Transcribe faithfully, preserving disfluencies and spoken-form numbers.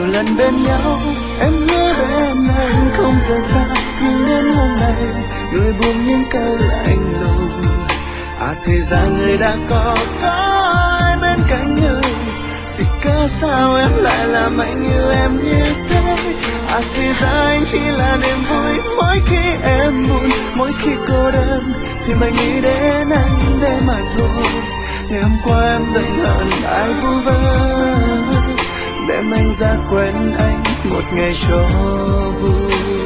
nhiều lần bên nhau em hứa bên anh không rời xa, nhưng đến hôm nay người buông những câu lạnh lùng. À thì ra người đã có ai bên cạnh người, thì cớ sao em lại làm anh yêu em như thế. À thì ra anh chỉ là niềm vui mỗi khi em buồn, mỗi khi cô đơn thì mình nghĩ đến anh để mà thôi. Ngày hôm qua em giận hờn ai vu vơ, để anh ra quen anh một ngày cho vui.